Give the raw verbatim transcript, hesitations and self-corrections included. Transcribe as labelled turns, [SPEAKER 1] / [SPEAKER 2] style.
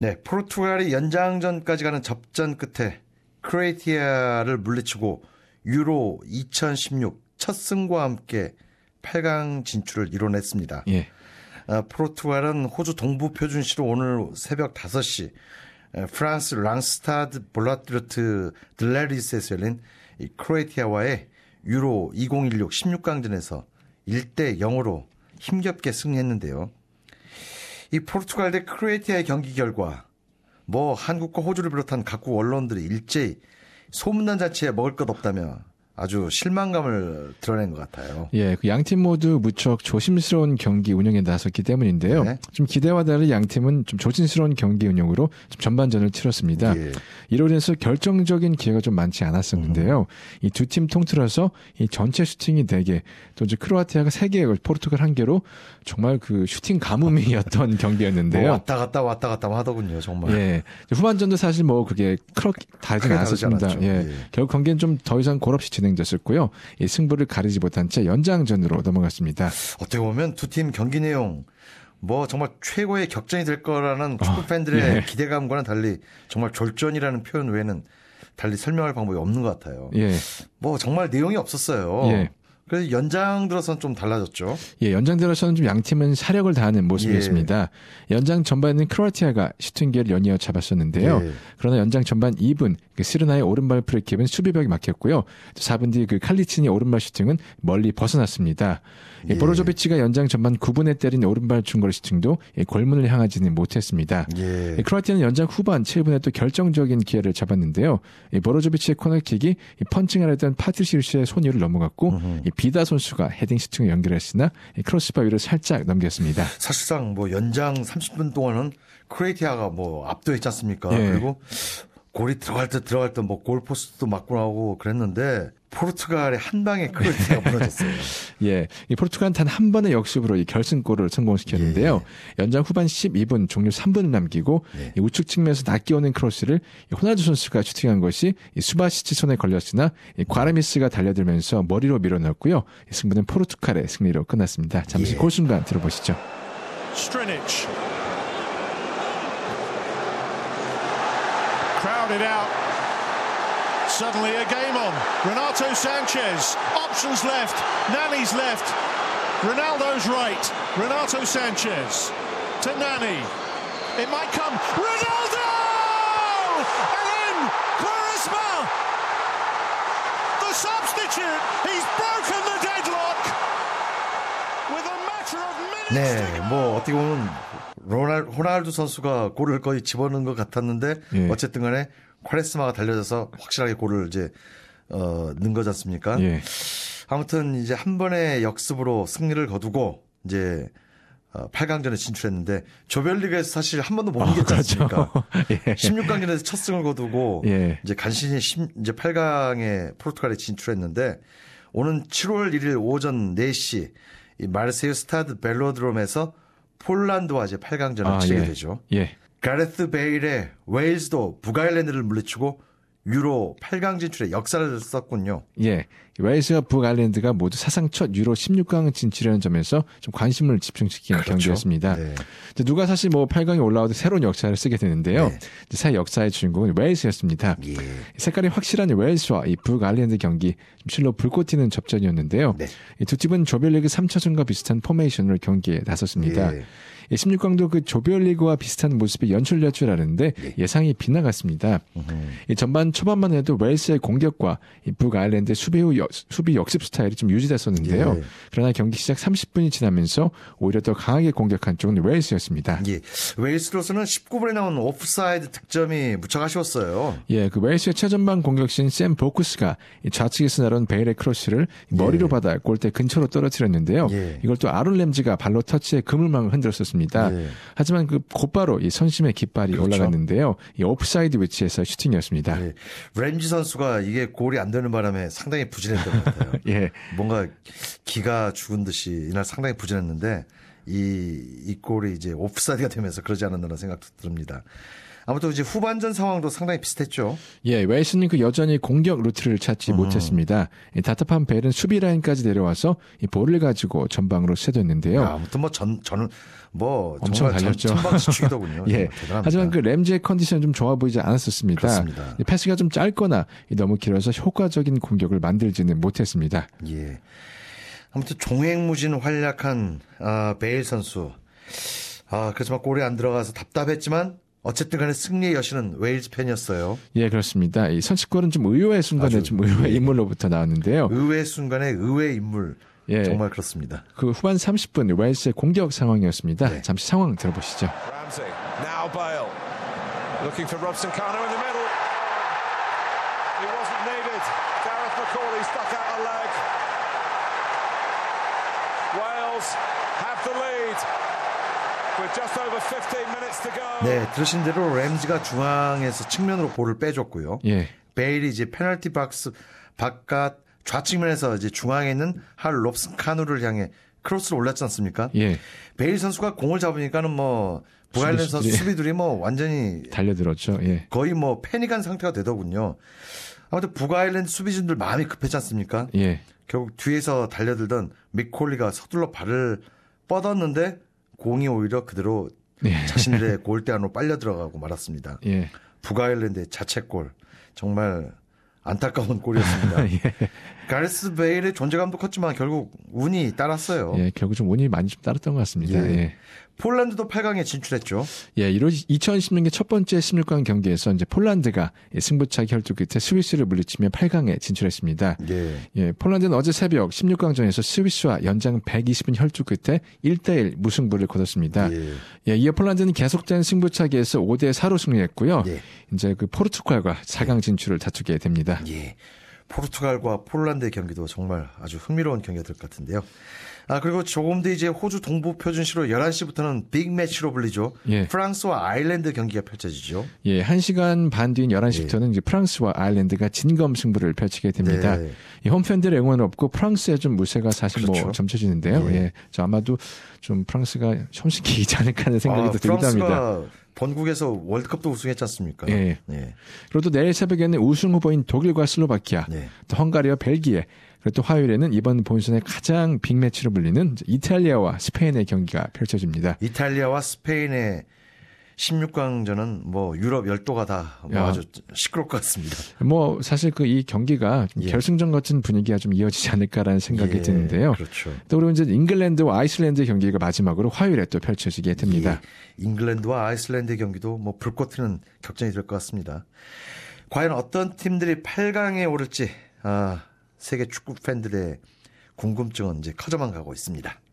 [SPEAKER 1] 네, 포르투갈이 연장전까지 가는 접전 끝에 크로에티아를 물리치고 유로 이천십육 첫 승과 함께 팔 강 진출을 이뤄냈습니다.
[SPEAKER 2] 예.
[SPEAKER 1] 아, 포르투갈은 호주 동부 표준시로 오늘 새벽 다섯 시 프랑스 랑스타드 볼라트르트 들레리스에서 열린 이 크로에티아와의 유로 이천십육 십육 강전에서 일 대 영으로 힘겹게 승리했는데요. 이 포르투갈 대 크로에티아의 경기 결과 뭐 한국과 호주를 비롯한 각국 언론들이 일제히 소문난 자체에 먹을 것 없다며 아주 실망감을 드러낸 것 같아요.
[SPEAKER 2] 예, 그 양팀 모두 무척 조심스러운 경기 운영에 나섰기 때문인데요. 네. 좀 기대와 달리 양팀은 좀 조심스러운 경기 운영으로 좀 전반전을 치렀습니다. 예. 이로 인해서 결정적인 기회가 좀 많지 않았었는데요. 음. 이 두 팀 통틀어서 이 전체 슈팅이 네 개, 또 이제 크로아티아가 세 개, 포르투갈 한 개로 정말 그 슈팅 가뭄이었던 경기였는데요.
[SPEAKER 1] 뭐 왔다 갔다 왔다 갔다 하더군요, 정말.
[SPEAKER 2] 예, 후반전도 사실 뭐 그게 그렇게 다르지 않았었습니다. 예, 예. 결국 경기는 좀 더 이상 골없이 진행됐었고요. 이 승부를 가리지 못한 채 연장전으로 넘어갔습니다.
[SPEAKER 1] 어떻게 보면 두 팀 경기 내용 뭐 정말 최고의 격전이 될 거라는 축구 팬들의 어, 예. 기대감과는 달리 정말 졸전이라는 표현 외에는 달리 설명할 방법이 없는 것 같아요.
[SPEAKER 2] 예.
[SPEAKER 1] 뭐 정말 내용이 없었어요. 예. 그래서 연장 들어서는 좀 달라졌죠.
[SPEAKER 2] 예, 연장 들어서는 좀 양팀은 사력을 다하는 모습이었습니다. 예. 연장 전반에는 크로아티아가 슈팅 기회를 연이어 잡았었는데요. 예. 그러나 연장 전반 이 분 그 시르나의 오른발 프리킥은 수비벽이 막혔고요. 사 분 뒤 그 칼리치니 오른발 슈팅은 멀리 벗어났습니다. 예. 보로조비치가 연장 전반 구 분에 때린 오른발 중거리 슈팅도 골문을 향하지는 못했습니다. 예. 크로아티아는 연장 후반 칠 분에 또 결정적인 기회를 잡았는데요. 보로조비치의 코너킥이 펀칭을 했던 파트시우스의 손 위를 넘어갔고 비다 선수가 헤딩 슈팅을 연결했으나 크로스바 위를 살짝 넘겼습니다.
[SPEAKER 1] 사실상 뭐 연장 삼십 분 동안은 크로에티아가 뭐 압도했지 않습니까? 예. 그리고 골이 들어갈 때 들어갈 때 뭐 골포스트도 맞고 나오고 그랬는데 포르투갈의 한 방에 크로에티아가 무너졌어요.
[SPEAKER 2] 예, 이 포르투갈은 단 한 번의 역습으로 이 결승골을 성공시켰는데요. 예. 연장 후반 십이 분 종료 삼 분을 남기고 예. 이 우측 측면에서 낚여오는 크로스를 호날두 선수가 슈팅한 것이 이 수바시치 손에 걸렸으나 이 과르미스가 달려들면서 머리로 밀어넣었고요. 이 승부는 포르투갈의 승리로 끝났습니다. 잠시 예. 골 순간 들어보시죠. 스트레니치. Crowded out. Suddenly a game on. Renato Sanchez. Options left. Nani's left. Ronaldo's right. Renato Sanchez to Nani. It might come. Ronaldo! And in Quaresma. The substitute. He's broken the deadlock. With a matter of minutes.
[SPEAKER 1] 네, 뭐 어떻게 보면 로날, 호날두 선수가 골을 거의 집어넣은 것 같았는데 예. 어쨌든 간에 콰레스마가 달려져서 확실하게 골을 이제 어, 넣은 거지 않습니까? 예. 아무튼 이제 한 번의 역습으로 승리를 거두고 이제 어, 팔 강전에 진출했는데 조별리그에서 사실 한 번도 못 이겼지 어, 그렇죠. 않습니까? 예. 십육 강전에서 첫 승을 거두고 예. 이제 간신히 십, 이제 팔 강에 포르투갈에 진출했는데 오는 칠월 일일 오전 네 시 이 마르세유 스타드 벨로드롬에서 폴란드와 이제 팔 강전을 아, 치르게
[SPEAKER 2] 예.
[SPEAKER 1] 되죠.
[SPEAKER 2] 예.
[SPEAKER 1] 가레스 베일의 웨일즈도 북아일랜드를 물리치고 유로 팔 강 진출의 역사를 썼군요.
[SPEAKER 2] 예. 웨일즈와 북아일랜드가 모두 사상 첫 유로 십육 강 진출이라는 점에서 좀 관심을 집중시키는 그렇죠. 경기였습니다. 네. 누가 사실 뭐 팔 강에 올라와도 새로운 역사를 쓰게 되는데요. 네. 새 역사의 주인공은 웨일즈였습니다. 예. 색깔이 확실한 웨일즈와 이 북아일랜드 경기 실로 불꽃 튀는 접전이었는데요. 네. 이 두 팀은 조별리그 삼 차전과 비슷한 포메이션으로 경기에 나섰습니다. 예. 십육 강도 그 조별리그와 비슷한 모습이 연출될 줄 알았는데 예. 예상이 빗나갔습니다. 이 전반 초반만 해도 웨일스의 공격과 이 북아일랜드의 수비 후 여, 수비 역습 스타일이 좀 유지됐었는데요. 예. 그러나 경기 시작 삼십 분이 지나면서 오히려 더 강하게 공격한 쪽은 웨일스였습니다.
[SPEAKER 1] 예. 웨일스로서는 십구 분에 나온 오프사이드 득점이 무척 아쉬웠어요.
[SPEAKER 2] 예, 그 웨일스의 최전방 공격신 샘 보쿠스가 좌측에서 날아온 베일의 크로스를 머리로 예. 받아 골대 근처로 떨어뜨렸는데요. 예. 이걸 또 아론 램지가 발로 터치해 그물망을 흔들었었습니다. 네. 하지만 그 곧바로 이 선심의 깃발이 그렇죠. 올라갔는데요. 이 오프사이드 위치에서 슈팅이었습니다.
[SPEAKER 1] 네. 램지 선수가 이게 골이 안 되는 바람에 상당히 부진했던 것 같아요.
[SPEAKER 2] 예.
[SPEAKER 1] 뭔가 기가 죽은 듯이 이날 상당히 부진했는데 이, 이 골이 이제 오프사이드가 되면서 그러지 않았나 생각도 듭니다. 아무튼 이제 후반전 상황도 상당히 비슷했죠.
[SPEAKER 2] 예, 웨일스는 그 여전히 공격 루트를 찾지 음. 못했습니다. 답답한 벨은 수비 라인까지 내려와서 이 볼을 가지고 전방으로 쇄도했는데요.
[SPEAKER 1] 야, 아무튼 뭐 전 저는 뭐
[SPEAKER 2] 엄청 달렸죠.
[SPEAKER 1] 천박지축이더군요.
[SPEAKER 2] 예. 하지만 그 램지의 컨디션은 좀 좋아 보이지 않았었습니다.
[SPEAKER 1] 그렇습니다.
[SPEAKER 2] 패스가 좀 짧거나 너무 길어서 효과적인 공격을 만들지는 못했습니다.
[SPEAKER 1] 예. 아무튼 종횡무진 활약한 아, 베일 선수. 아, 그렇지만 골이 안 들어가서 답답했지만 어쨌든 간에 승리의 여신은 웨일즈 팬이었어요.
[SPEAKER 2] 예, 그렇습니다. 이 선취골은 좀 의외의 순간에 좀 의외의 인물로부터 나왔는데요.
[SPEAKER 1] 의외의 순간에 의외의 인물. 예. 정말 그렇습니다.
[SPEAKER 2] 그 후반 삼십 분 웨일스의 공격 상황이었습니다. 네. 잠시 상황 들어보시죠.
[SPEAKER 3] Ramsey, now Bale, looking for Robson Kanu in the middle. He wasn't needed. Gareth McCauley stuck out a leg. Wales have the lead. With just over fifteen minutes to go.
[SPEAKER 1] 네, 들으신 대로 램지가 중앙에서 측면으로 볼을 빼줬고요.
[SPEAKER 2] 예.
[SPEAKER 1] 베일이 이제 페널티 박스 바깥 좌측면에서 이제 중앙에 있는 할 롭슨 카누를 향해 크로스를 올렸지 않습니까?
[SPEAKER 2] 예.
[SPEAKER 1] 베일 선수가 공을 잡으니까는 뭐 북아일랜드 선수 수비들이 뭐 완전히
[SPEAKER 2] 달려들었죠. 예.
[SPEAKER 1] 거의 뭐 패닉한 상태가 되더군요. 아무튼 북아일랜드 수비진들 마음이 급했지 않습니까?
[SPEAKER 2] 예.
[SPEAKER 1] 결국 뒤에서 달려들던 미콜리가 서둘러 발을 뻗었는데 공이 오히려 그대로 예. 자신들의 골대 안으로 빨려 들어가고 말았습니다.
[SPEAKER 2] 예.
[SPEAKER 1] 북아일랜드의 자책골 정말 안타까운 골이었습니다. 예. 가레스 베일의 존재감도 컸지만 결국 운이 따랐어요.
[SPEAKER 2] 예, 결국 좀 운이 많이 좀 따랐던 것 같습니다. 예.
[SPEAKER 1] 예. 폴란드도 팔 강에 진출했죠.
[SPEAKER 2] 예, 이천이십 년의 첫 번째 십육 강 경기에서 이제 폴란드가 승부차 혈투 끝에 스위스를 물리치며 팔 강에 진출했습니다.
[SPEAKER 1] 예.
[SPEAKER 2] 예, 폴란드는 어제 새벽 십육 강전에서 스위스와 연장 백이십 분 혈투 끝에 일 대 일 무승부를 거뒀습니다. 예. 예, 이어 폴란드는 계속된 승부차기에서 오 대 사로 승리했고요. 예. 이제 그 포르투갈과 사 강 진출을 다투게 됩니다.
[SPEAKER 1] 예. 포르투갈과 폴란드의 경기도 정말 아주 흥미로운 경기가 될 것 같은데요. 아, 그리고 조금 더 이제 호주 동부 표준시로 열한 시부터는 빅매치로 불리죠. 예. 프랑스와 아일랜드 경기가 펼쳐지죠.
[SPEAKER 2] 예, 한 시간 반 뒤인 열한 시부터는 예. 이제 프랑스와 아일랜드가 진검 승부를 펼치게 됩니다. 네. 이 홈팬들의 응원은 없고 프랑스의 좀 무쇠가 사실 그렇죠. 뭐 점쳐지는데요. 예. 예. 저 아마도 좀 프랑스가 손쉽게 이지 않을까 하는 생각이 아, 들기도 합니다.
[SPEAKER 1] 본국에서 월드컵도 우승했지 않습니까?
[SPEAKER 2] 예. 예. 그리고 또 내일 새벽에는 우승 후보인 독일과 슬로바키아, 네. 또 헝가리와 벨기에, 그리고 또 화요일에는 이번 본선의 가장 빅매치로 불리는 이탈리아와 스페인의 경기가 펼쳐집니다.
[SPEAKER 1] 이탈리아와 스페인의 십육 강전은 뭐 유럽 열도가 다 뭐 아주 시끄러울 것 같습니다.
[SPEAKER 2] 뭐 사실 그 이 경기가 좀 예. 결승전 같은 분위기가 좀 이어지지 않을까라는 생각이 예. 드는데요.
[SPEAKER 1] 그렇죠.
[SPEAKER 2] 또 그리고 이제 잉글랜드와 아이슬란드 경기가 마지막으로 화요일에 또 펼쳐지게 됩니다.
[SPEAKER 1] 예. 잉글랜드와 아이슬란드 경기도 뭐 불꽃 튀는 격전이 될 것 같습니다. 과연 어떤 팀들이 팔 강에 오를지 아, 세계 축구 팬들의 궁금증은 이제 커져만 가고 있습니다.